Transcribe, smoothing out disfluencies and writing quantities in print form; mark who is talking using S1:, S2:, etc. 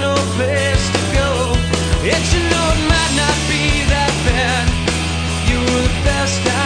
S1: no place to go. Yet you know it might not be that bad. You were the best I